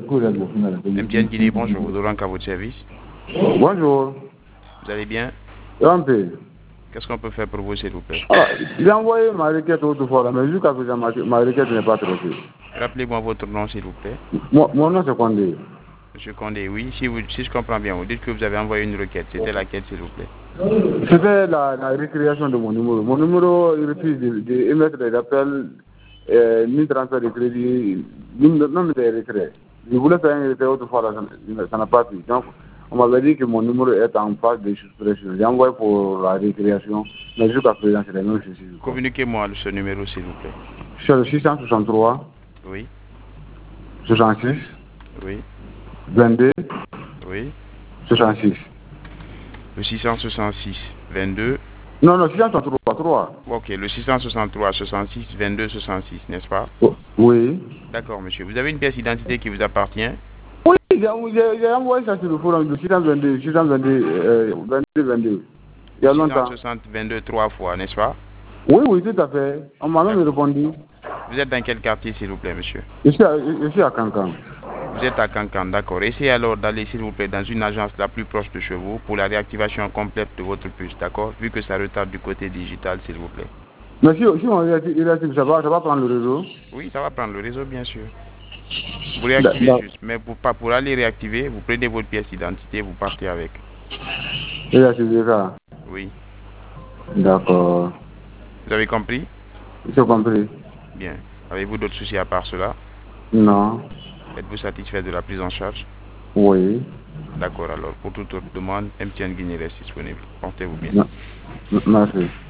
MTN Guinée, bonjour, vous aurez à votre service. Bonjour. Vous allez bien? Un peu. Qu'est-ce qu'on peut faire pour vous, s'il vous plaît? J'ai envoyé ma requête autrefois, mais jusqu'à présent, ma requête n'est pas traitée. Rappelez-moi votre nom, s'il vous plaît. Mon nom, c'est Condé. Monsieur Condé, oui, si je comprends bien, vous dites que vous avez envoyé une requête. C'était laquelle, s'il vous plaît? C'était la récréation de mon numéro. Mon numéro, il refuse d'émettre des appels, ni transfert de crédit, même des retraits. Je voulais faire un retrait autrefois, ça n'a pas pris. Donc, on m'avait dit que mon numéro est en phase de suppression. J'ai envoyé pour la récréation, mais jusqu'à présent, c'est la même chose. Communiquez-moi ce numéro, s'il vous plaît. C'est le 663, Oui, 66, oui, 22, oui. 66. Le 666 22. Non, 663, 3. Ok, le 663 66 22 66, n'est-ce pas? Oui. D'accord, monsieur. Vous avez une pièce d'identité qui vous appartient? Oui, j'ai envoyé ça sur le forum de 622, 22. Il y a longtemps. 660 22 3 fois, n'est-ce pas? Oui, tout à fait. On m'a même répondu. Vous êtes dans quel quartier, s'il vous plaît, monsieur? Je suis à Cancan. Vous êtes à Cancan, d'accord. Essayez alors d'aller, s'il vous plaît, dans une agence la plus proche de chez vous pour la réactivation complète de votre puce, d'accord? Vu que ça retarde du côté digital, s'il vous plaît. Mais si on réactive, ça va prendre le réseau? Oui, ça va prendre le réseau, bien sûr. Vous réactivez juste, mais pour aller réactiver, vous prenez votre pièce d'identité, vous partez avec. Réactiver ça? Oui. D'accord. Vous avez compris? J'ai compris. Bien. Avez-vous d'autres soucis à part cela? Non. Êtes-vous satisfait de la prise en charge? Oui. D'accord, alors, pour toute autre demande, MTN Guinée reste disponible. Portez-vous bien. Merci.